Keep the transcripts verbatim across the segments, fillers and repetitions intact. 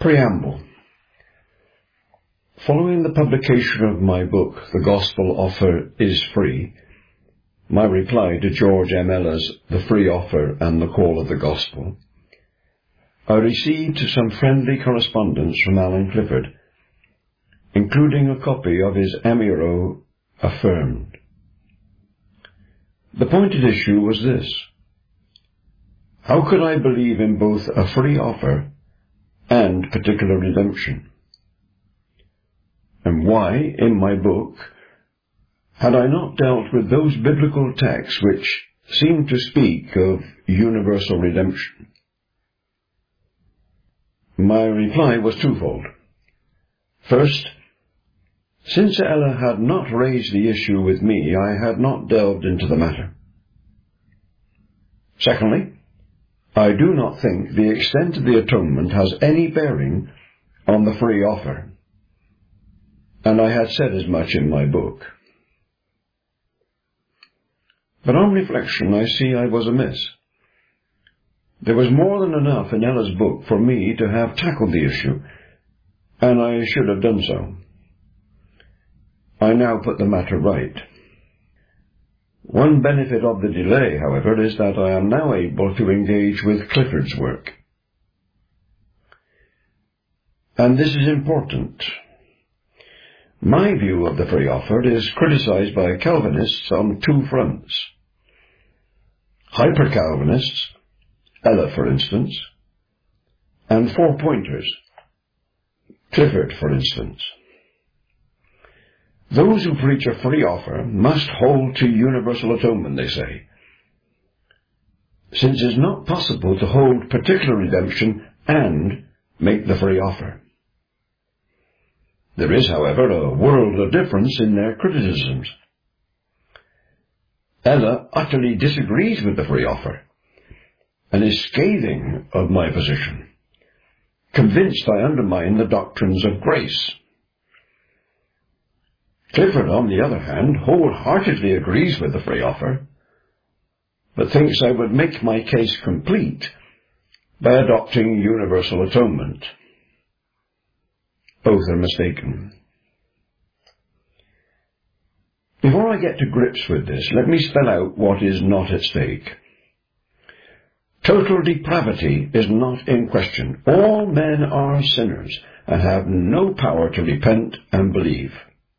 Preamble. Following the publication of my book, The Gospel Offer is Free, my reply to George M. Eller's The Free Offer and the Call of the Gospel, I received some friendly correspondence from Alan Clifford, including a copy of his Amiro Affirmed. The point at issue was this: how could I believe in both a free offer and particular redemption? And why, in my book, had I not dealt with those biblical texts which seem to speak of universal redemption? My reply was twofold. First, since Eller had not raised the issue with me, I had not delved into the matter. Secondly, I do not think the extent of the atonement has any bearing on the free offer, and I had said as much in my book. But on reflection, I see I was amiss. There was more than enough in Eller's book for me to have tackled the issue, and I should have done so. I now put the matter right. One benefit of the delay, however, is that I am now able to engage with Clifford's work. And this is important. My view of the free offer is criticized by Calvinists on two fronts. Hyper-Calvinists, Eller for instance, and four-pointers, Clifford for instance. Those who preach a free offer must hold to universal atonement, they say, since it is not possible to hold particular redemption and make the free offer. There is, however, a world of difference in their criticisms. Eller utterly disagrees with the free offer, and is scathing of my position, convinced I undermine the doctrines of grace. Clifford, on the other hand, wholeheartedly agrees with the free offer, but thinks I would make my case complete by adopting universal atonement. Both are mistaken. Before I get to grips with this, let me spell out what is not at stake. Total depravity is not in question. All men are sinners and have no power to repent and believe.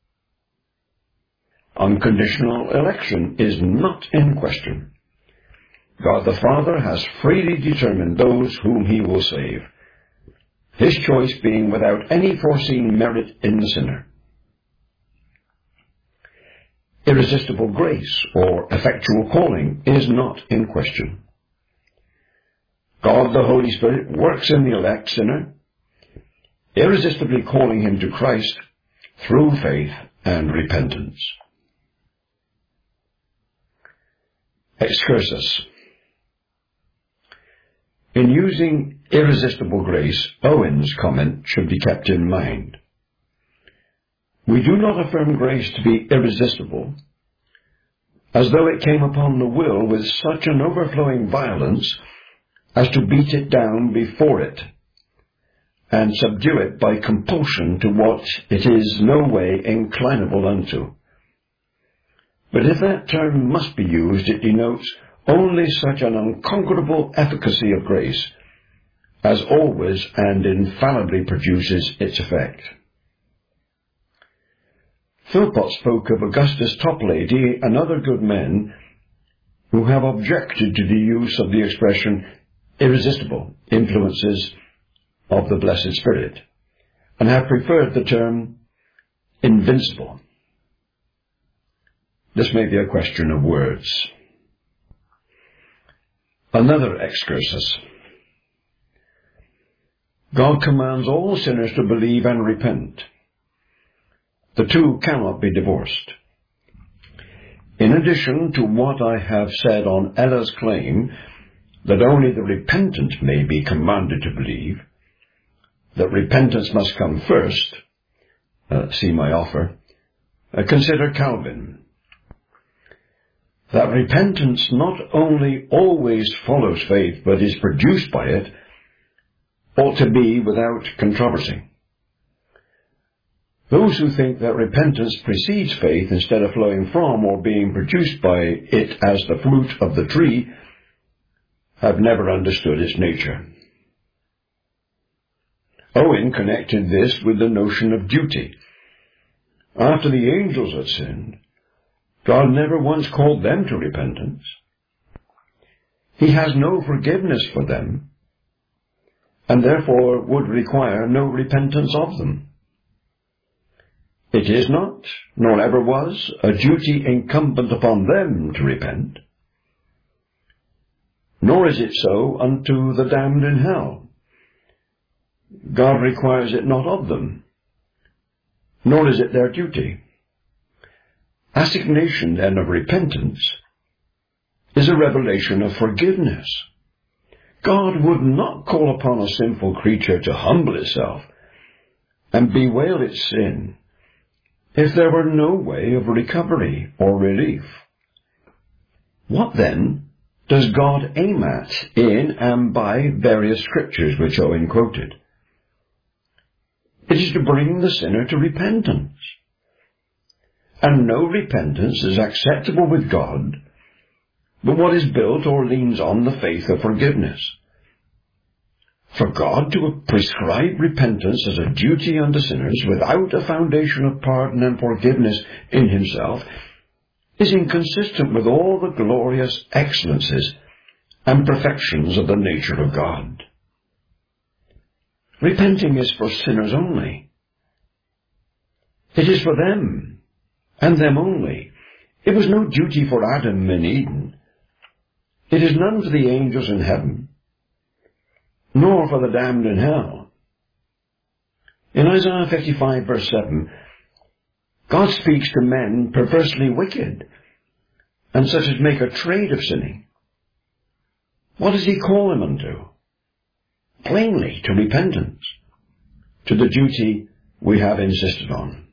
Unconditional election is not in question. God the Father has freely determined those whom he will save, his choice being without any foreseen merit in the sinner. Irresistible grace, or effectual calling, is not in question. God the Holy Spirit works in the elect sinner, irresistibly calling him to Christ through faith and repentance. Excursus. In using irresistible grace, Owen's comment should be kept in mind. We do not affirm grace to be irresistible, as though it came upon the will with such an overflowing violence as to beat it down before it, and subdue it by compulsion to what it is no way inclinable unto. But if that term must be used, it denotes only such an unconquerable efficacy of grace as always and infallibly produces its effect. Philpott spoke of Augustus Toplady and other good men who have objected to the use of the expression irresistible influences of the Blessed Spirit, and have preferred the term invincible. This may be a question of words. Another excursus. God commands all sinners to believe and repent. The two cannot be divorced. In addition to what I have said on Eller's claim that only the repentant may be commanded to believe, that repentance must come first, uh, see my offer, uh, consider Calvin. That repentance not only always follows faith, but is produced by it, ought to be without controversy. Those who think that repentance precedes faith instead of flowing from or being produced by it as the fruit of the tree have never understood its nature. Owen connected this with the notion of duty. After the angels had sinned, God never once called them to repentance. He has no forgiveness for them, and therefore would require no repentance of them. It is not, nor ever was, a duty incumbent upon them to repent, nor is it so unto the damned in hell. God requires it not of them, nor is it their duty. Assignation, then, of repentance is a revelation of forgiveness. God would not call upon a sinful creature to humble itself and bewail its sin if there were no way of recovery or relief. What, then, does God aim at in and by various scriptures which Owen quoted? It is to bring the sinner to repentance. And no repentance is acceptable with God but what is built or leans on the faith of forgiveness. For God to prescribe repentance as a duty unto sinners without a foundation of pardon and forgiveness in himself is inconsistent with all the glorious excellences and perfections of the nature of God. Repenting is for sinners only. It is for them, and them only. It was no duty for Adam in Eden. It is none for the angels in heaven, nor for the damned in hell. In Isaiah fifty-five, verse seven, God speaks to men perversely wicked, and such as make a trade of sinning. What does he call them unto? Plainly, to repentance, to the duty we have insisted on.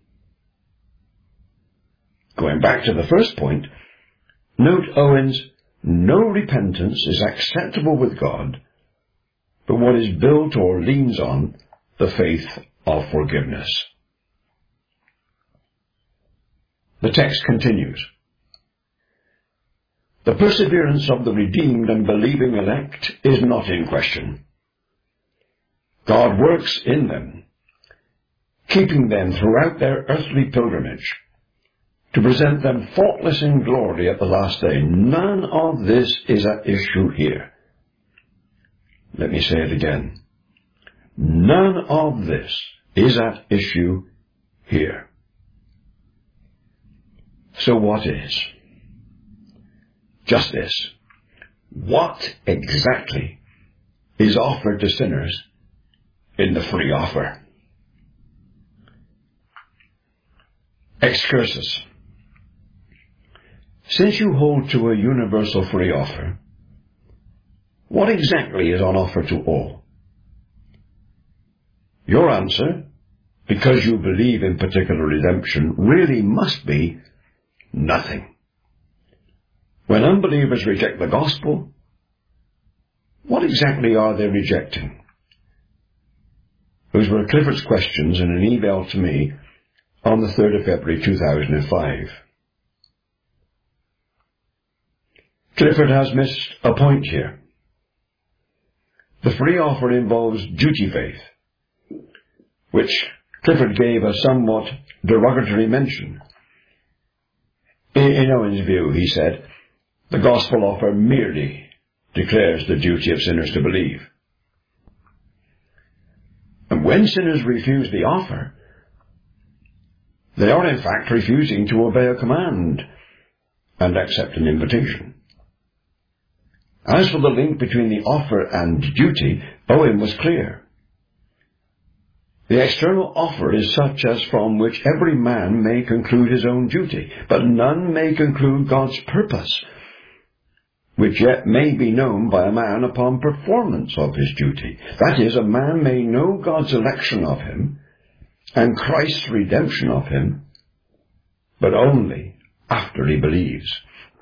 Going back to the first point, note Owen's no repentance is acceptable with God, but what is built or leans on the faith of forgiveness. The text continues. The perseverance of the redeemed and believing elect is not in question. God works in them, keeping them throughout their earthly pilgrimage, to present them faultless in glory at the last day. None of this is at issue here. Let me say it again. None of this is at issue here. So what is? Just this. What exactly is offered to sinners in the free offer? Excursus. Since you hold to a universal free offer, what exactly is on offer to all? Your answer, because you believe in particular redemption, really must be nothing. When unbelievers reject the gospel, what exactly are they rejecting? Those were Clifford's questions in an email to me on the third of February two thousand five. Clifford has missed a point here. The free offer involves duty faith, which Clifford gave a somewhat derogatory mention. In, in Owen's view, he said, the gospel offer merely declares the duty of sinners to believe. And when sinners refuse the offer, they are in fact refusing to obey a command and accept an invitation. As for the link between the offer and duty, Owen was clear. The external offer is such as from which every man may conclude his own duty, but none may conclude God's purpose, which yet may be known by a man upon performance of his duty. That is, a man may know God's election of him and Christ's redemption of him, but only after he believes.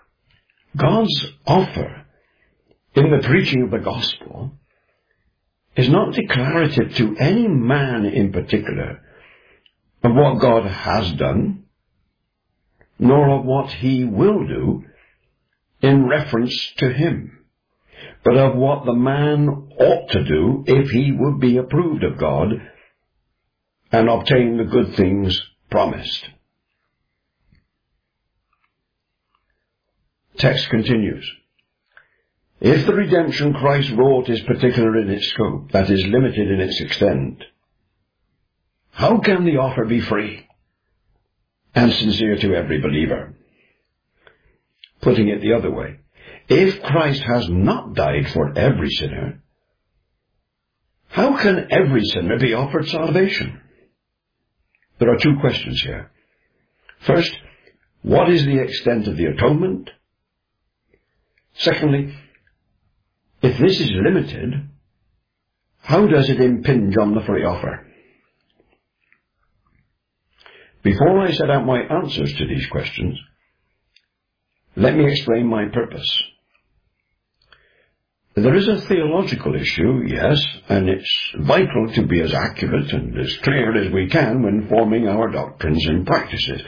God's offer in the preaching of the gospel is not declarative to any man in particular of what God has done, nor of what he will do in reference to him, but of what the man ought to do if he would be approved of God and obtain the good things promised. Text continues. If the redemption Christ wrought is particular in its scope, that is, limited in its extent, how can the offer be free and sincere to every believer? Putting it the other way, if Christ has not died for every sinner, how can every sinner be offered salvation? There are two questions here. First, what is the extent of the atonement? Secondly, if this is limited, how does it impinge on the free offer? Before I set out my answers to these questions, let me explain my purpose. There is a theological issue, yes, and it's vital to be as accurate and as clear as we can when forming our doctrines and practices.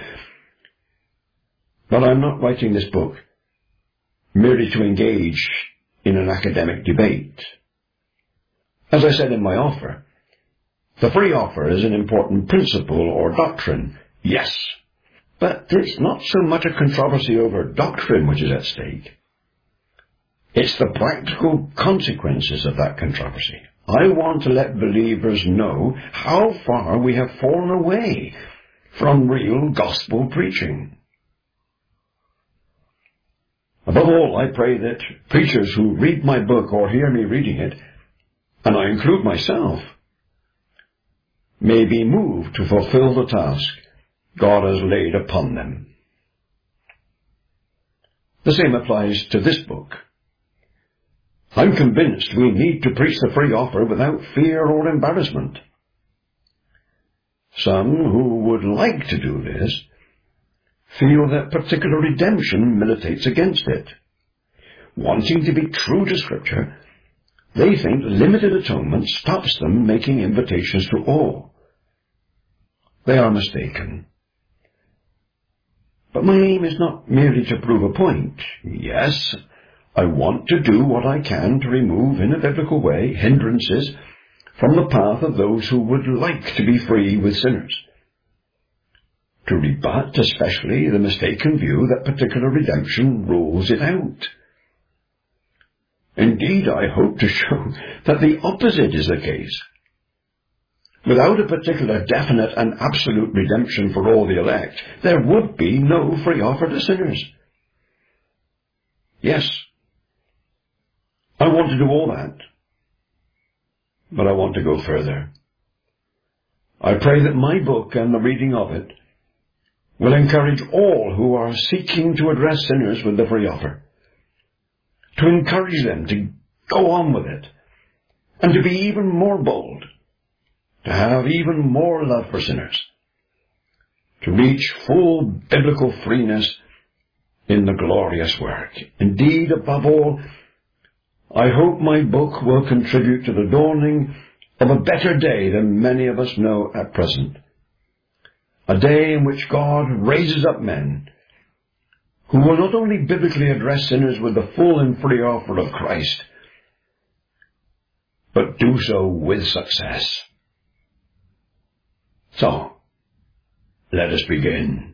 But I'm not writing this book merely to engage in an academic debate. As I said in my offer, the free offer is an important principle or doctrine, yes, but it's not so much a controversy over doctrine which is at stake. It's the practical consequences of that controversy. I want to let believers know how far we have fallen away from real gospel preaching. Above all, I pray that preachers who read my book or hear me reading it, and I include myself, may be moved to fulfill the task God has laid upon them. The same applies to this book. I'm convinced we need to preach the free offer without fear or embarrassment. Some who would like to do this feel that particular redemption militates against it. Wanting to be true to Scripture, they think limited atonement stops them making invitations to all. They are mistaken. But my aim is not merely to prove a point. Yes, I want to do what I can to remove, in a biblical way, hindrances from the path of those who would like to be free with sinners. To rebut especially the mistaken view that particular redemption rules it out. Indeed, I hope to show that the opposite is the case. Without a particular definite and absolute redemption for all the elect, there would be no free offer to sinners. Yes, I want to do all that, but I want to go further. I pray that my book and the reading of it will encourage all who are seeking to address sinners with the free offer, to encourage them to go on with it, and to be even more bold, to have even more love for sinners, to reach full biblical freeness in the glorious work. Indeed, above all, I hope my book will contribute to the dawning of a better day than many of us know at present. A day in which God raises up men who will not only biblically address sinners with the full and free offer of Christ, but do so with success. So, let us begin.